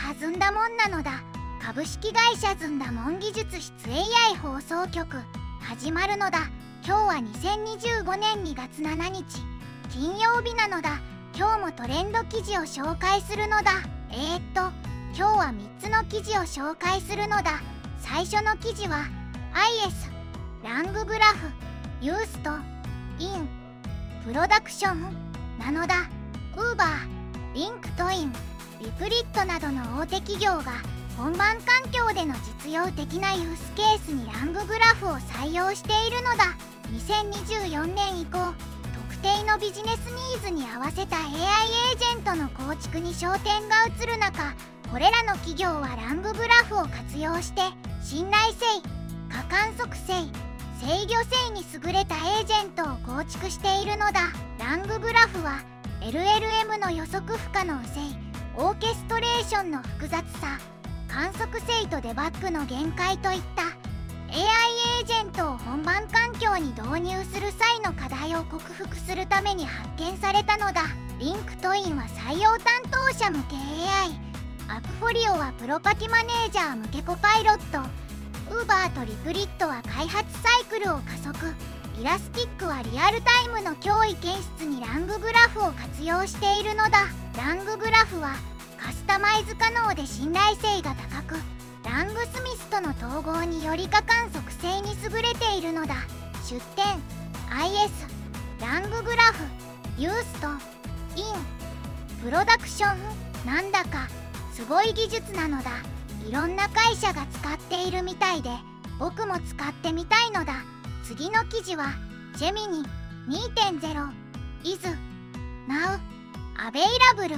弾んだもんなのだ。株式会社ずんだもん技術室 AI 放送局始まるのだ。今日は2025年2月7日金曜日なのだ。今日もトレンド記事を紹介するのだ。今日は3つの記事を紹介するのだ。最初の記事は IS ランググラフユーストインプロダクションなのだ。ウーバー、リンクトイン、リプリットなどの大手企業が本番環境での実用的なユースケースにランググラフを採用しているのだ。2024年以降、特定のビジネスニーズに合わせた AI エージェントの構築に焦点が移る中、これらの企業はランググラフを活用して信頼性、可観測性、制御性に優れたエージェントを構築しているのだ。ランググラフは LLM の予測不可能性、オーケストレーションの複雑さ、観測性とデバッグの限界といった AI エージェントを本番環境に導入する際の課題を克服するために発見されたのだ。リンクトインは採用担当者向け AI、 アプフォリオはプロパティマネージャー向けコパイロット、ウーバーとリプリットは開発サイクルを加速、イラスティックはリアルタイムの脅威検出にランググラフを活用しているのだ。ランググラフはカスタマイズ可能で信頼性が高く、ラングスミスとの統合により可観測性に優れているのだ。出典 IS ランググラフユーストインプロダクションなんだかすごい技術なのだ。いろんな会社が使っているみたいで僕も使ってみたいのだ。次の記事はジェミニ 2.0 is now available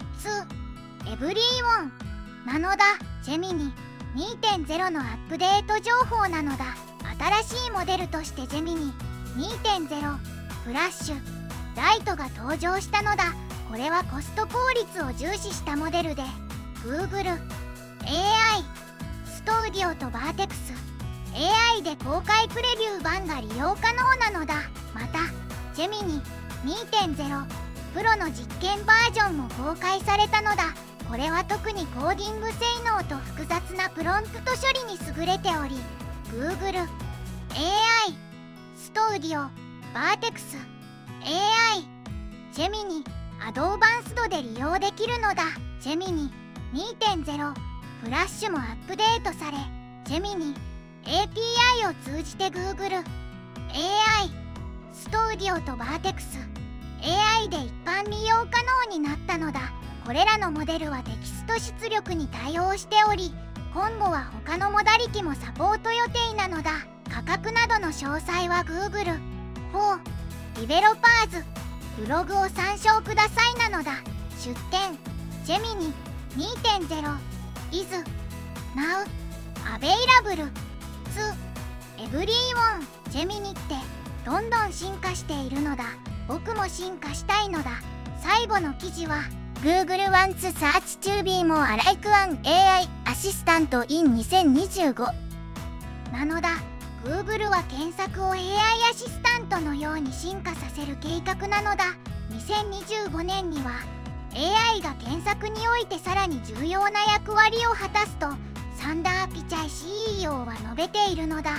to everyone なのだ。ジェミニ 2.0 のアップデート情報なのだ。新しいモデルとしてジェミニ 2.0 フラッシュライトが登場したのだ。これはコスト効率を重視したモデルで Google AI ストーディオとバーテクス AI で公開プレビュー版が利用可能なのだ。またジェミニ 2.0 プロの実験バージョンも公開されたのだ。これは特にコーディング性能と複雑なプロンプト処理に優れており Google AI ストーディオバーテクス AI ジェミニアドバンスドで利用できるのだ。ジェミニ 2.0 フラッシュもアップデートされ、ジェミニ API を通じて Google AI ストーディオとバーテクス AI で一般利用可能になったのだ。これらのモデルはテキスト出力に対応しており、今後は他のモダリティもサポート予定なのだ。価格などの詳細は Google for Developers ブログを参照くださいなのだ。出典ジェミニ 2.0 is now available to everyone ジェミニってどんどん進化しているのだ。僕も進化したいのだ。最後の記事は Google wants search to be more like an AI assistant in 2025なのだ。 Google は検索を AI アシスタントのように進化させる計画なのだ。2025年には AI が検索においてさらに重要な役割を果たすとサンダー・ピチャイ CEO は述べているのだ。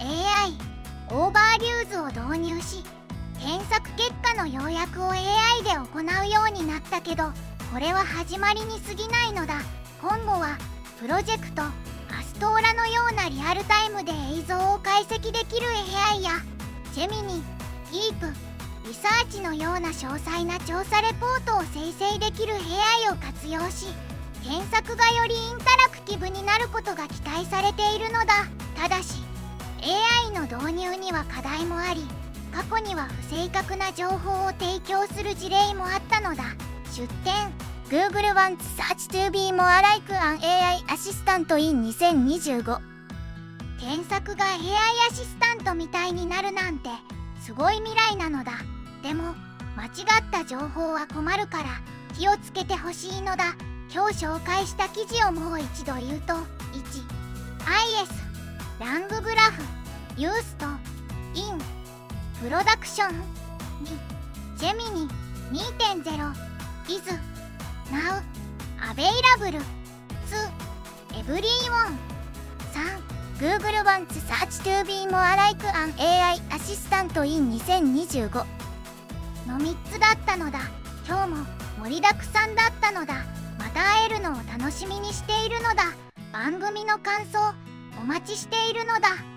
AI オーバーリューズを導入し、検索結果の要約を AI で行うようになったけど、これは始まりに過ぎないのだ。今後はプロジェクトアストーラのようなリアルタイムで映像を解析できる AI やジェミニ、キープ、リサーチのような詳細な調査レポートを生成できる AI を活用し、検索がよりインタラクティブになることが期待されているのだ。ただし AI の導入には課題もあり、過去には不正確な情報を提供する事例もあったのだ。出典 Google wants search to be more like an AI assistant in 2025検索が AI アシスタントみたいになるなんてすごい未来なのだ。でも間違った情報は困るから気をつけてほしいのだ。今日紹介した記事をもう一度言うと、1 IS ランググラフユーストインプロダクション2ジェミニ 2.0 is now available everyone。 3. Google wants search to be more like an AI assistant in 2025の3つだったのだ。今日も盛りだくさんだったのだ。また会えるのを楽しみにしているのだ。番組の感想お待ちしているのだ。